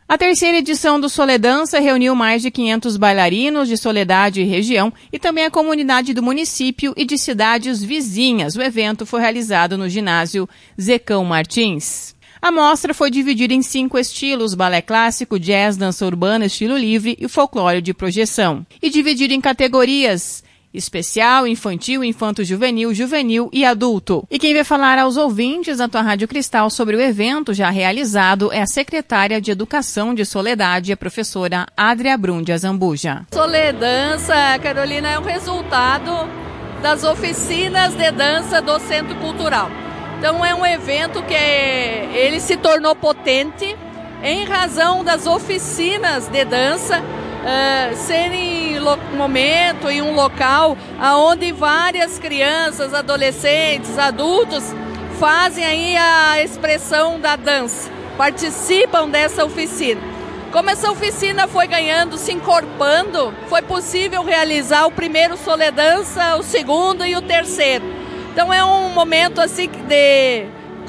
A terceira edição do Soledança reuniu mais de 500 bailarinos de Soledade e região e também a comunidade do município e de cidades vizinhas. O evento foi realizado no ginásio Zecão Martins. A mostra foi dividida em 5 estilos: balé clássico, jazz, dança urbana, estilo livre e folclore de projeção. E dividida em categorias: especial, infantil, infanto-juvenil, juvenil e adulto. E quem vai falar aos ouvintes da tua Rádio Cristal sobre o evento já realizado é a secretária de Educação de Soledade, a professora Adria Brundia Zambuja. Soledança, Carolina, é um resultado das oficinas de dança do Centro Cultural. Então é um evento que ele se tornou potente em razão das oficinas de dança serem um momento e um local onde várias crianças, adolescentes, adultos fazem aí a expressão da dança, participam dessa oficina. Como essa oficina foi ganhando, se encorpando, foi possível realizar o primeiro Soledança, o segundo e o terceiro. Então é um momento assim de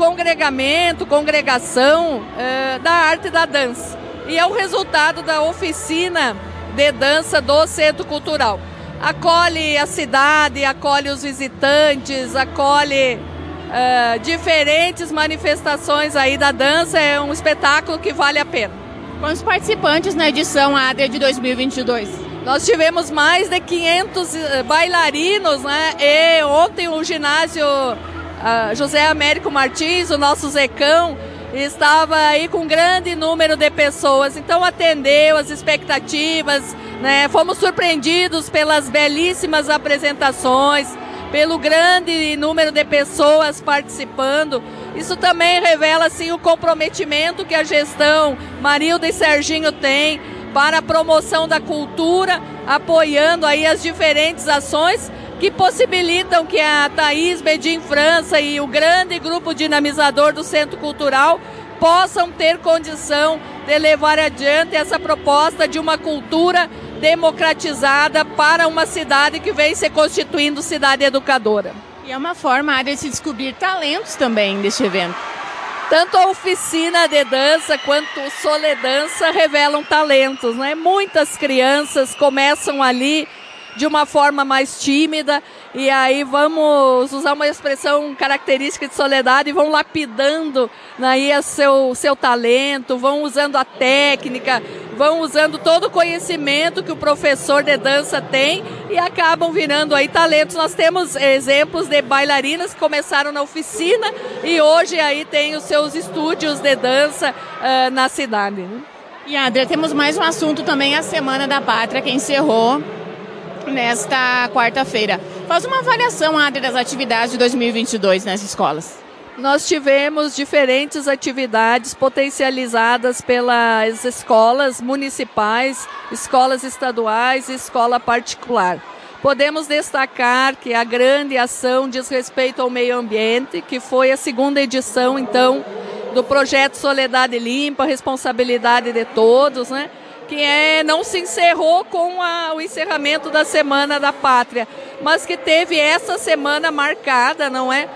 congregação da arte e da dança. E é o resultado da oficina de dança do Centro Cultural. Acolhe a cidade, acolhe os visitantes, acolhe diferentes manifestações aí da dança. É um espetáculo que vale a pena. Quantos participantes na edição Adria de 2022? Nós tivemos mais de 500 bailarinos, né? E ontem o ginásio José Américo Martins, o nosso Zecão, estava aí com um grande número de pessoas, então atendeu as expectativas, né? Fomos surpreendidos pelas belíssimas apresentações, pelo grande número de pessoas participando. Isso também revela assim, o comprometimento que a gestão Marilda e Serginho tem para a promoção da cultura, apoiando aí as diferentes ações que possibilitam que a Thaís Bedin França e o grande grupo dinamizador do Centro Cultural possam ter condição de levar adiante essa proposta de uma cultura democratizada para uma cidade que vem se constituindo cidade educadora. E é uma forma de se descobrir talentos também deste evento. Tanto a oficina de dança quanto o Soledança revelam talentos, né? Muitas crianças começam ali de uma forma mais tímida e aí vamos usar uma expressão característica de Soledade e vão lapidando aí seu talento, vão usando a técnica, vão usando todo o conhecimento que o professor de dança tem e acabam virando aí talentos. Nós temos exemplos de bailarinas que começaram na oficina e hoje aí tem os seus estúdios de dança na cidade, né? E Adria, temos mais um assunto também, a Semana da Pátria, que encerrou nesta quarta-feira. Faz uma avaliação, Adria, das atividades de 2022 nas escolas. Nós tivemos diferentes atividades potencializadas pelas escolas municipais, escolas estaduais e escola particular. Podemos destacar que a grande ação diz respeito ao meio ambiente, que foi a segunda edição, então, do projeto Soledade Limpa, responsabilidade de todos, né? Que não se encerrou com o encerramento da Semana da Pátria, mas que teve essa semana marcada, não é?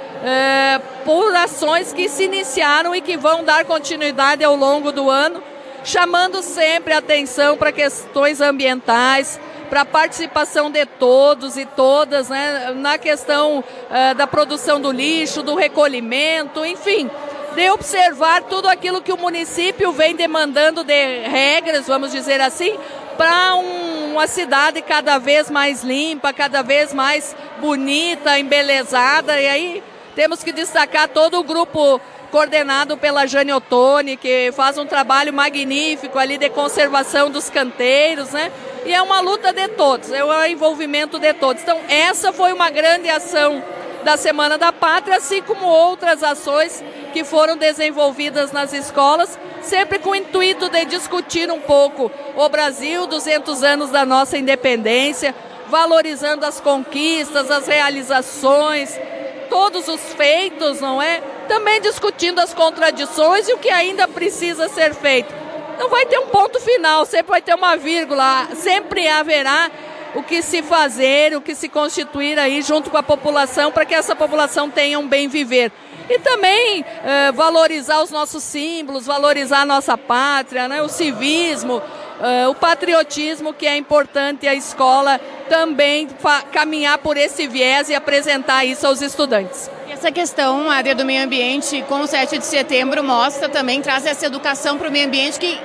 Por ações que se iniciaram e que vão dar continuidade ao longo do ano, chamando sempre atenção para questões ambientais, para a participação de todos e todas, né? Na questão da produção do lixo, do recolhimento, enfim, de observar tudo aquilo que o município vem demandando de regras, vamos dizer assim, para uma cidade cada vez mais limpa, cada vez mais bonita, embelezada. E aí temos que destacar todo o grupo coordenado pela Jane Ottoni, que faz um trabalho magnífico ali de conservação dos canteiros, né? E é uma luta de todos, é o envolvimento de todos. Então essa foi uma grande ação da Semana da Pátria, assim como outras ações que foram desenvolvidas nas escolas, sempre com o intuito de discutir um pouco o Brasil, 200 anos da nossa independência, valorizando as conquistas, as realizações, todos os feitos, não é? Também discutindo as contradições e o que ainda precisa ser feito. Não vai ter um ponto final, sempre vai ter uma vírgula, sempre haverá o que se fazer, o que se constituir aí junto com a população para que essa população tenha um bem viver. E também valorizar os nossos símbolos, valorizar a nossa pátria, né? O civismo, o patriotismo, que é importante a escola também caminhar por esse viés e apresentar isso aos estudantes. Essa questão, Adria, do meio ambiente com o 7 de setembro mostra também, traz essa educação para o meio ambiente que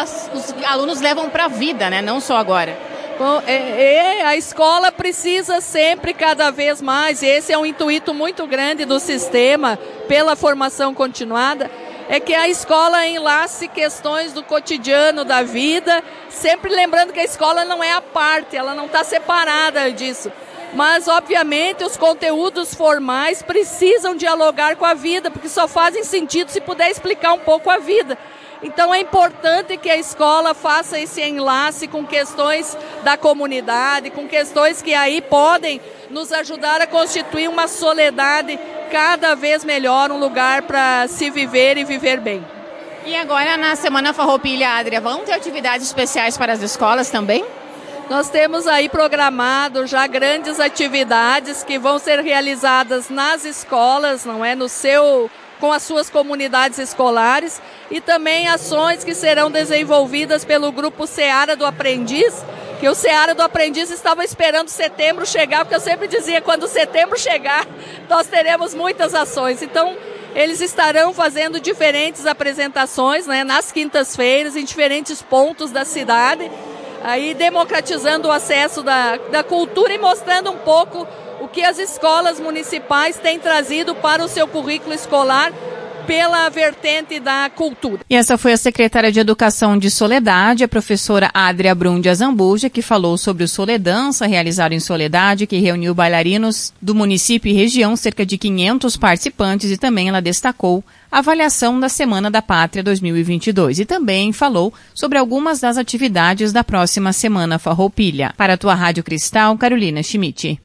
os alunos levam para a vida, né? Não só agora. Bom, a escola precisa sempre, cada vez mais, e esse é um intuito muito grande do sistema pela formação continuada, é que a escola enlace questões do cotidiano da vida, sempre lembrando que a escola não é a parte, ela não está separada disso. Mas, obviamente, os conteúdos formais precisam dialogar com a vida, porque só fazem sentido se puder explicar um pouco a vida. Então, é importante que a escola faça esse enlace com questões da comunidade, com questões que aí podem nos ajudar a constituir uma Soledade cada vez melhor, um lugar para se viver e viver bem. E agora, na Semana Farroupilha, Adria, vão ter atividades especiais para as escolas também? Nós temos aí programado já grandes atividades que vão ser realizadas nas escolas, não é? Com as suas comunidades escolares, e também ações que serão desenvolvidas pelo grupo Seara do Aprendiz, que o Seara do Aprendiz estava esperando setembro chegar, porque eu sempre dizia, quando setembro chegar, nós teremos muitas ações. Então, eles estarão fazendo diferentes apresentações, né, nas quintas-feiras, em diferentes pontos da cidade, aí democratizando o acesso da cultura e mostrando um pouco o que as escolas municipais têm trazido para o seu currículo escolar pela vertente da cultura. E essa foi a secretária de Educação de Soledade, a professora Adria Brum de Azambuja, que falou sobre o Soledança, realizado em Soledade, que reuniu bailarinos do município e região, cerca de 500 participantes, e também ela destacou a avaliação da Semana da Pátria 2022 e também falou sobre algumas das atividades da próxima Semana Farroupilha. Para a tua Rádio Cristal, Carolina Schmidt.